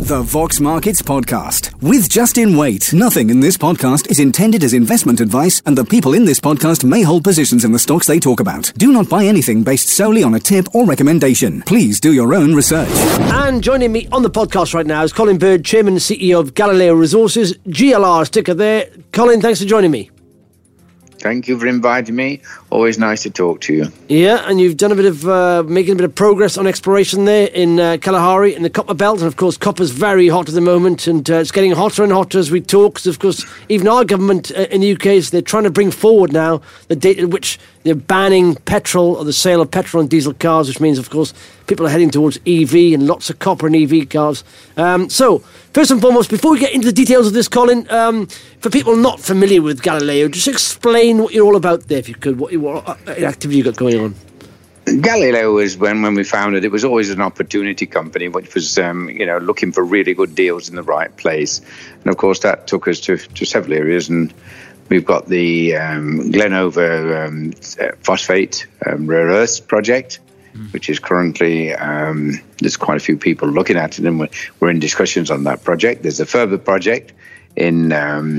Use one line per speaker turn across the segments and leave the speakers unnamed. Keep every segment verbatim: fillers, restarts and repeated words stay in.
The Vox Markets Podcast with Justin Waite. Nothing in this podcast is intended as investment advice, and the people in this podcast may hold positions in the stocks they talk about. Do not buy anything based solely on a tip or recommendation. Please do your own research.
And joining me on the podcast right now is Colin Bird, Chairman and C E O of Galileo Resources, G L R sticker there. Colin, thanks for joining me.
Thank you for inviting me. Always nice to talk to you.
Yeah, and you've done a bit of, uh, making a bit of progress on exploration there in uh, Kalahari, in the Copper Belt. And of course, copper's very hot at the moment, and uh, it's getting hotter and hotter as we talk. Because of course, even our government uh, in the U K, is they're trying to bring forward now the date at which they're banning petrol or the sale of petrol and diesel cars, which means, of course, people are heading towards E V and lots of copper and E V cars. Um, so, first and foremost, before we get into the details of this, Colin, um, for people not familiar with Galileo, just explain what you're all about there, if you could, what, what activity you got going on.
Galileo was, when, when we founded, it was always an opportunity company, which was, um, you know, looking for really good deals in the right place. And of course, that took us to, to several areas, and we've got the um, Glenova um, phosphate um, rare earths project, mm. which is currently, um, there's quite a few people looking at it, and we're, we're in discussions on that project. There's a further project in um,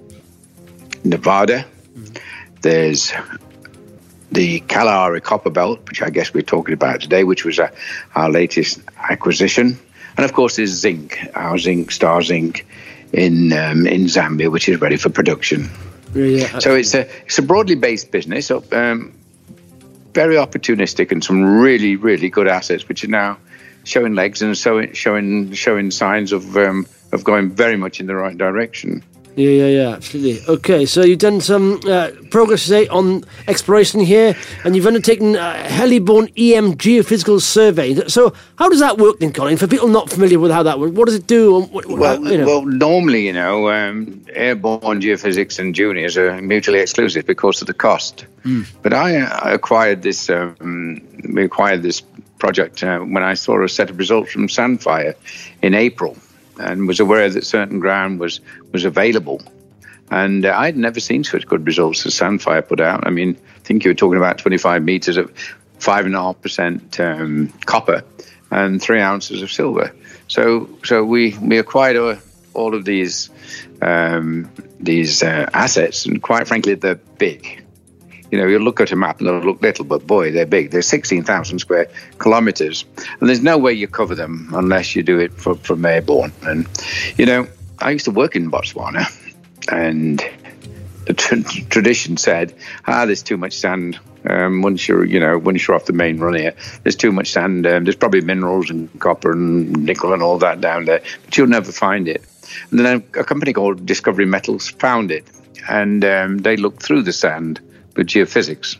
Nevada. Mm. There's the Kalahari Copper Belt, which I guess we're talking about today, which was uh, our latest acquisition. And of course, there's zinc, our zinc, Star Zinc, in um, in Zambia, which is ready for production. Yeah. So it's a it's a broadly based business, um, very opportunistic, and some really really good assets, which are now showing legs and so showing showing signs of um, of going very much in the right direction.
Yeah, yeah, yeah, absolutely. Okay, so you've done some uh, progress today on exploration here, and you've undertaken a heliborne E M geophysical survey. So how does that work then, Colin? For people not familiar with how that works, what does it do? What,
well,
how, you know?
well, normally, you know, um, airborne geophysics and juniors are mutually exclusive because of the cost. Mm. But I, I acquired this, um, we acquired this project uh, when I saw a set of results from Sandfire in April, and was aware that certain ground was, was available. And uh, I'd never seen such good results as Sandfire put out. I mean, I think you were talking about twenty-five metres of five point five percent um, copper and three ounces of silver. So so we, we acquired all, all of these, um, these uh, assets, and quite frankly, they're big. You know, you look at a map and they'll look little, but boy, they're big. They're sixteen thousand square kilometres. And there's no way you cover them unless you do it for, from airborne. And, you know, I used to work in Botswana, and the tr- tradition said, ah, there's too much sand. Um, once you're, you know, once you're off the main run here, there's too much sand. Um, there's probably minerals and copper and nickel and all that down there, but you'll never find it. And then a company called Discovery Metals found it, and um, they looked through the sand with geophysics.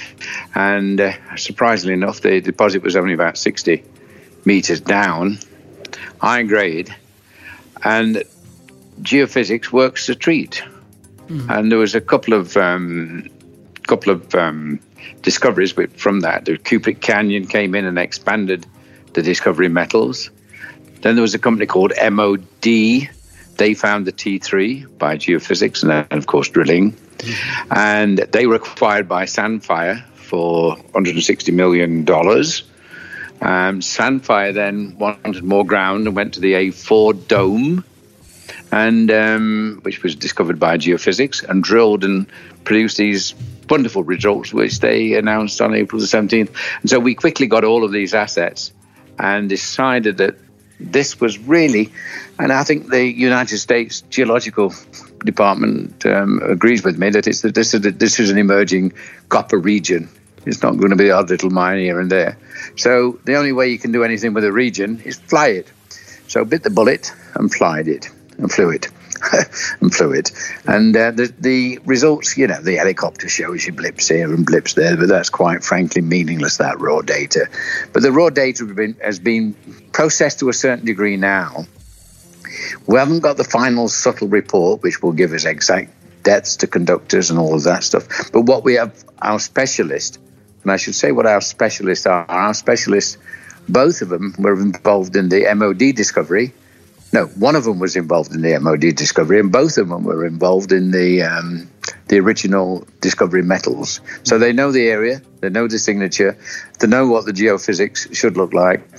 And uh, surprisingly enough, the deposit was only about sixty metres down, high grade, and geophysics works a treat. Mm-hmm. And there was a couple of um, couple of um, discoveries with, from that. The Cupric Canyon came in and expanded the Discovery Metals. Then there was a company called M O D. They found the T three by geophysics and, then, of course, drilling. Mm-hmm. And they were acquired by Sandfire for one hundred sixty million dollars. Um, Sandfire then wanted more ground and went to the A four dome, and um, which was discovered by geophysics, and drilled and produced these wonderful results, which they announced on April the seventeenth. And so we quickly got all of these assets and decided that this was really, and I think the United States Geological Department um, agrees with me that it's that this is a, this is an emerging copper region. It's not going to be a odd little mine here and there. So the only way you can do anything with a region is fly it. So bit the bullet and flied it and flew it and flew it. And uh, the the results, you know, the helicopter shows you blips here and blips there, but that's quite frankly meaningless, that raw data. But the raw data has been, has been processed to a certain degree now. We haven't got the final subtle report, which will give us exact depths to conductors and all of that stuff. But what we have, our specialists, and I should say what our specialists are, our specialists, both of them were involved in the M O D discovery. No, one of them was involved in the M O D discovery, and both of them were involved in the um, the original Discovery Metals. So they know the area, they know the signature, they know what the geophysics should look like,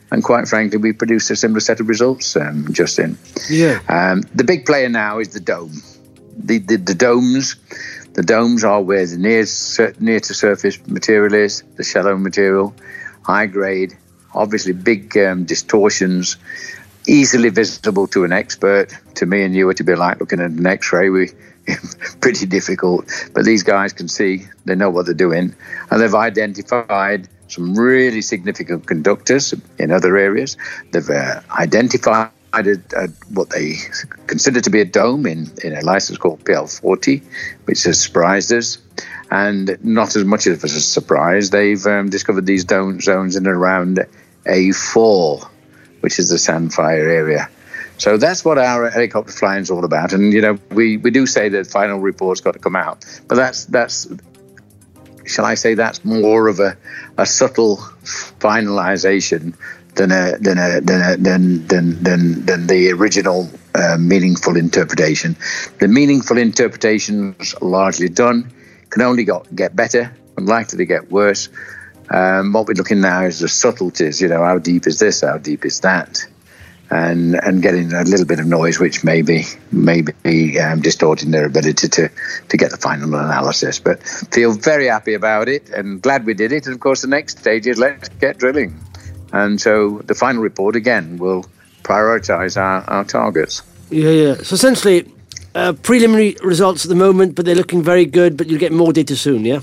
And quite frankly, we produced a similar set of results, um, Justin.
Yeah.
Um, the big player now is the dome. The, the, the domes, the domes are where the near, near to surface material is, the shallow material, high grade, obviously big um, distortions, easily visible to an expert. To me and you, it'd be like looking at an X-ray. We pretty difficult, but these guys can see. They know what they're doing, and they've identified some really significant conductors in other areas. They've uh, identified a, a, what they consider to be a dome in, in a license called P L forty, which has surprised us. And not as much of a surprise, they've um, discovered these dome zones in and around A four, which is the Sandfire area. So that's what our helicopter flying is all about. And, you know, we, we do say that the final report's got to come out. But that's, that's shall I say, that's more of a, a subtle finalization than a, than, a, than, a, than, than, than, than the original uh, meaningful interpretation. The meaningful interpretation's largely done, can only got, get better, unlikely to get worse. Um, what we're looking now is the subtleties, you know, how deep is this, how deep is that? And and getting a little bit of noise, which may be, may be um, distorting their ability to, to get the final analysis. But feel very happy about it and glad we did it. And, of course, the next stage is let's get drilling. And so the final report, again, will prioritise our, our targets.
Yeah, yeah. So essentially, uh, preliminary results at the moment, but they're looking very good, but you'll get more data soon, yeah?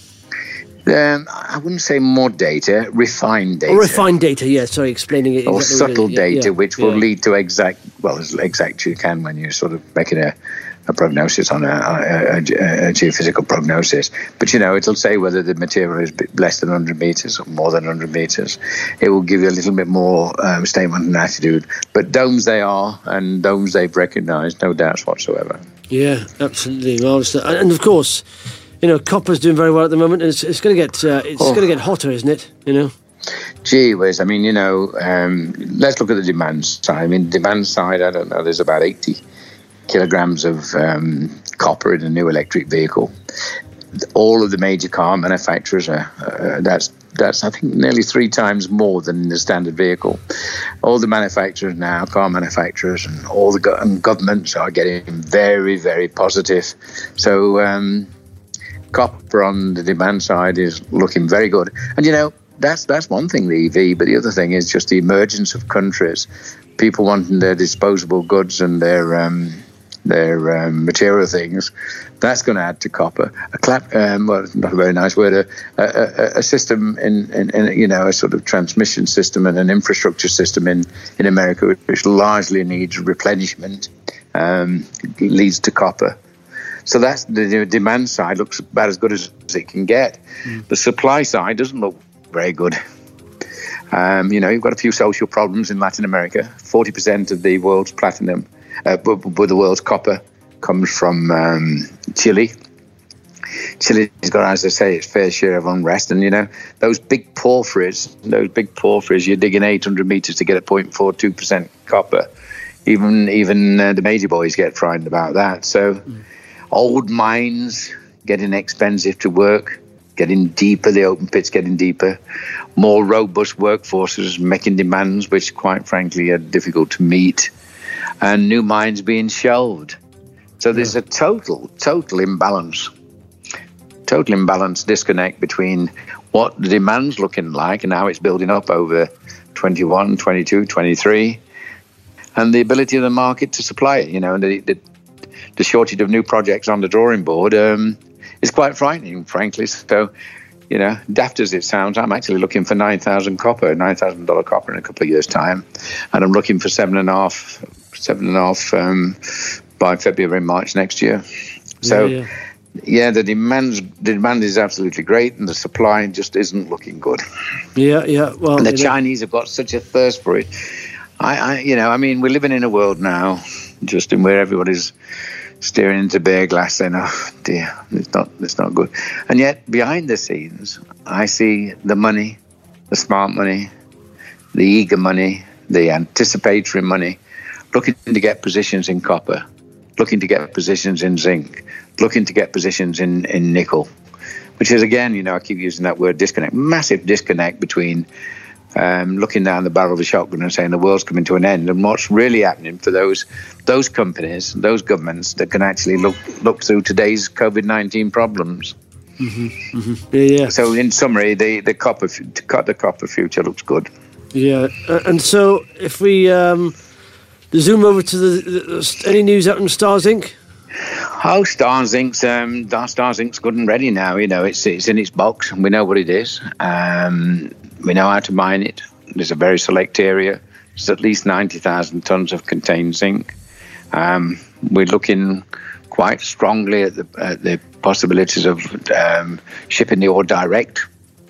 Um, I wouldn't say more data, refined data.
Or refined data, yeah, sorry, explaining it.
Or
exactly
subtle
yeah,
data,
yeah,
which
yeah.
will lead to exact, well, as exact as you can when you're sort of making a, a prognosis on a, a, a, a geophysical prognosis. But, you know, it'll say whether the material is less than one hundred metres or more than one hundred metres. It will give you a little bit more um, statement and attitude. But domes they are, and domes they've recognised, no doubts whatsoever.
Yeah, absolutely. Marvellous. And, of course, you know, copper's doing very well at the moment, and it's, it's going to get uh, it's oh. going to get hotter, isn't it? You know.
Gee whiz, I mean, you know, um, let's look at the demand side. I mean, demand side, I don't know, there's about eighty kilograms of um, copper in a new electric vehicle. All of the major car manufacturers are, uh, that's, that's I think, nearly three times more than the standard vehicle. All the manufacturers now, car manufacturers, and all the go- and governments are getting very, very positive. So, um, copper on the demand side is looking very good. And, you know, that's that's one thing, the E V, but the other thing is just the emergence of countries, people wanting their disposable goods and their um, their um, material things. That's going to add to copper. A clap, um, well, not a very nice word, a, a, a system in, in, in, you know, a sort of transmission system and an infrastructure system in, in America, which largely needs replenishment, um, leads to copper. So that's the demand side looks about as good as it can get. Mm. The supply side doesn't look very good. Um, you know, you've got a few social problems in Latin America. forty percent of the world's platinum, uh, with the world's copper, comes from um, Chile. Chile's got, as I say, its fair share of unrest. And, you know, those big porphyries, those big porphyries, you're digging eight hundred metres to get a zero point four two percent copper. Even, even uh, the major boys get frightened about that. So... Mm. Old mines getting expensive to work, getting deeper, the open pits getting deeper, more robust workforces making demands which, quite frankly, are difficult to meet, and new mines being shelved. So there's a total, total imbalance, total imbalance, disconnect between what the demand's looking like and how it's building up over twenty-one, twenty-two, twenty-three, and the ability of the market to supply it, you know, and the, the the shortage of new projects on the drawing board um, is quite frightening, frankly. So, you know, daft as it sounds, I'm actually looking for nine thousand copper, nine thousand dollars copper in a couple of years' time. And I'm looking for seven and a half, seven and a half um, by February, March next year. So, yeah, yeah. yeah the, demands, the demand is absolutely great, and the supply just isn't looking good.
Yeah, yeah. Well,
and the
know.
Chinese have got such a thirst for it. I, I, you know, I mean, we're living in a world now, Justin, where everybody's staring into beer glass saying, oh dear, it's not, it's not good. And yet, behind the scenes, I see the money, the smart money, the eager money, the anticipatory money, looking to get positions in copper, looking to get positions in zinc, looking to get positions in, in nickel, which is, again, you know, I keep using that word disconnect, massive disconnect between um, looking down the barrel of a shotgun and saying the world's coming to an end, and what's really happening for those those companies, those governments that can actually look look through today's COVID nineteen problems.
Mm-hmm, mm-hmm. Yeah, yeah.
So, in summary, the the copper the copper future looks good.
Yeah, uh, and so if we um, zoom over to the, the any news out in Starzinc.
Oh, Starzinc's um, Starzinc's good and ready now. You know, it's it's in its box, and we know what it is. Um, we know how to mine it. There's a very select area. There's at least ninety thousand tons of contained zinc. Um, we're looking quite strongly at the at the possibilities of um, shipping the ore direct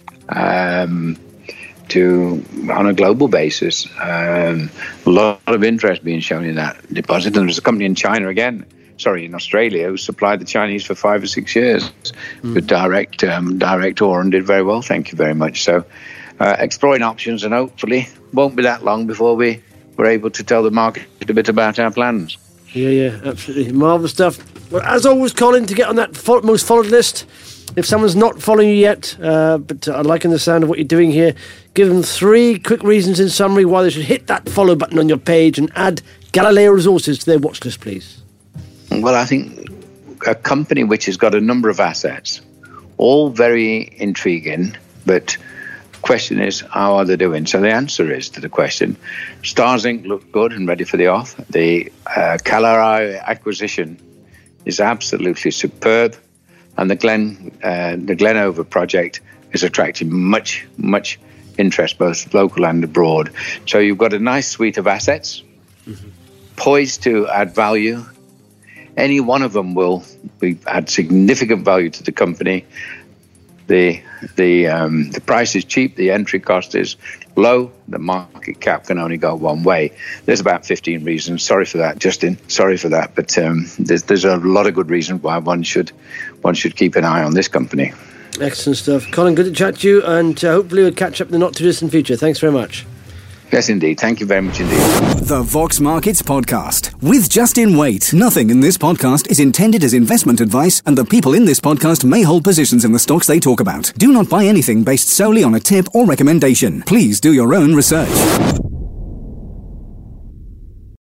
um, to on a global basis. Um, a lot of interest being shown in that deposit. And there's a company in China again. Sorry, in Australia, who supplied the Chinese for five or six years mm. with direct um, direct ore and did very well. Thank you very much. So, uh, exploring options, and hopefully won't be that long before we we're able to tell the market a bit about our plans.
Yeah, yeah, absolutely. Marvellous stuff. Well, as always, Colin, to get on that fo- most followed list, if someone's not following you yet, uh, but uh, I like the sound of what you're doing here, give them three quick reasons in summary why they should hit that follow button on your page and add Galileo Resources to their watch list, please.
Well, I think a company which has got a number of assets, all very intriguing, but the question is, how are they doing? So the answer is to the question, Starzinc looked good and ready for the off. The uh, Kalahari acquisition is absolutely superb, and the Glen uh, the Glenover project is attracting much, much interest, both local and abroad. So you've got a nice suite of assets, mm-hmm. poised to add value. Any one of them will be, add significant value to the company. The the um, the price is cheap. The entry cost is low. The market cap can only go one way. There's about fifteen reasons. Sorry for that, Justin. Sorry for that. But um, there's there's a lot of good reasons why one should one should keep an eye on this company.
Excellent stuff, Colin. Good to chat to you, and uh, hopefully we'll catch up in the not too distant future. Thanks very much.
Yes, indeed. Thank you very much indeed.
The Vox Markets Podcast with Justin Waite. Nothing in this podcast is intended as investment advice, and the people in this podcast may hold positions in the stocks they talk about. Do not buy anything based solely on a tip or recommendation. Please do your own research.